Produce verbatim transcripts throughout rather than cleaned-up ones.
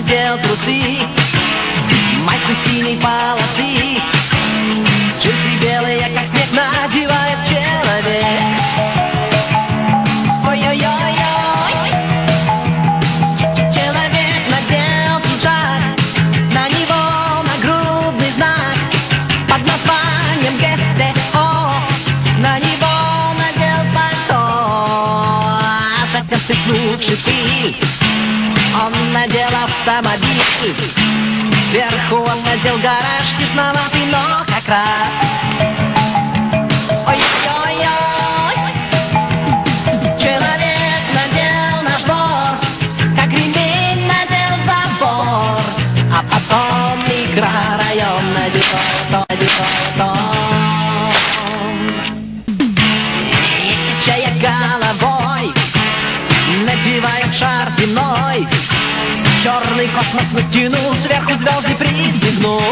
надел трусы, майку синей полосы, джинсы белые, как снег, надевает человек. Ой-ой-ой-ой, человек надел пиджак, на него нагрудный знак под названием гэ дэ о, на него надел пальто, а затем стыкнувший пыль, он надел автомобиль. Сверху он надел гараж, тесноватый, но как раз. Ой-ой-ой, человек надел наш двор, как ремень надел забор, а потом микрорайон надел, надел дом. И качая головой, надевает шар земной, черный космос натянул, сверху звезды пристегнул.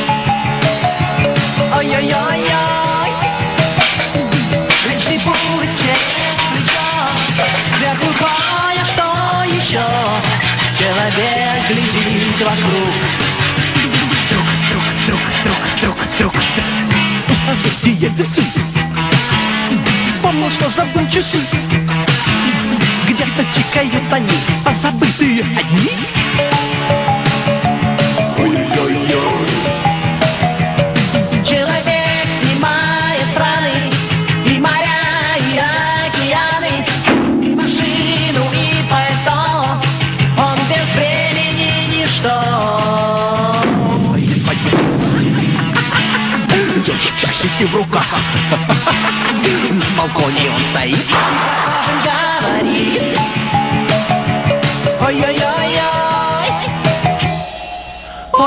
Ой-ой-ой-ой, личный путь через плечо, сверху кое-что еще. Человек глядит вокруг. Вдруг, вдруг, вдруг, вдруг, вдруг, вдруг, вдруг у созвездия весы. Вспомнил, что забыл часы. Где-то тикают они, позабытые одни. Ой-ой-ой. Человек снимает страны, и моря, и океаны, и машину, и пальто. Он без времени ничто. Стоит в держит часики в руках. На балконе он стоит, прохожим говорит.